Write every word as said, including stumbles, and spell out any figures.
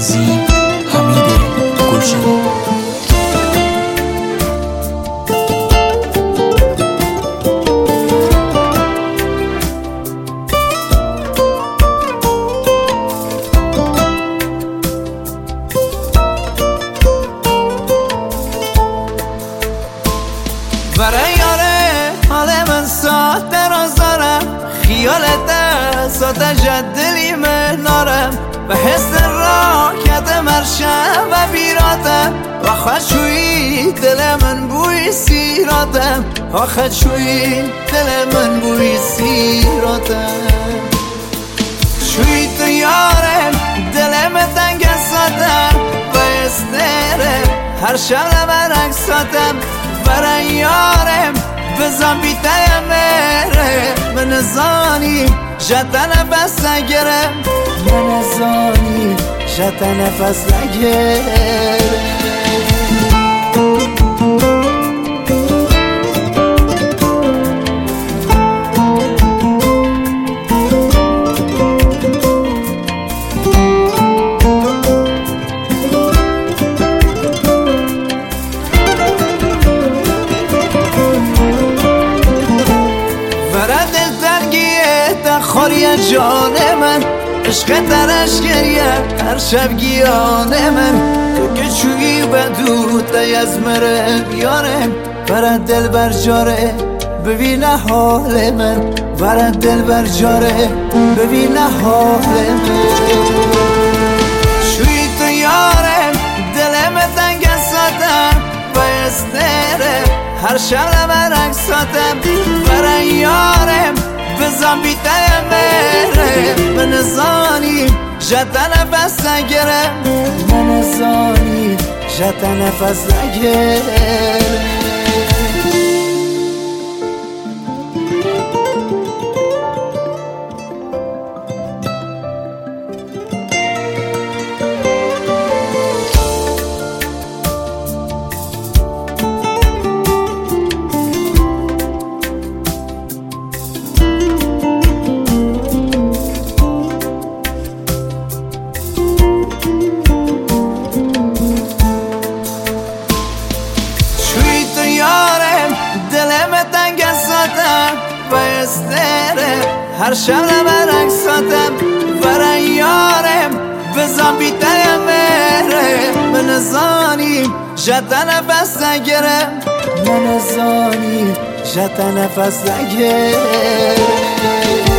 تنظیم حمید گلشنی. برای یاره حال من ساعت رازارم، خیالت ساعت جدلی من نارم و حس راکت مرشم و بیراتم آخه شوی دل من بوی سیراتم آخه شوی دل من بوی سیراتم شوی تو یارم دلم تنگ ساتم و استره هر شب برعکساتم برای یارم بزن بیتایم مره من زانی جت نفس نگرم من زانی جت نفس نگرم خوری جان من عشق درش گریه هر شب گیان من تو که چویی و دوت از مره بیارم برد دل بر جاره ببین حال من برد دل بر جاره ببین حال من شوی تو یارم دلم تنگ ساتم و استره هر شب برعکساتم برای یارم بزن بیتایم مره من زانی جت نفس نگرم من زانی جت نفس نگرم و استره هر شب برعکساتم برای یارم بزن بیتایم مره من زانی جت نفس نگرم من زانی جت نفس نگرم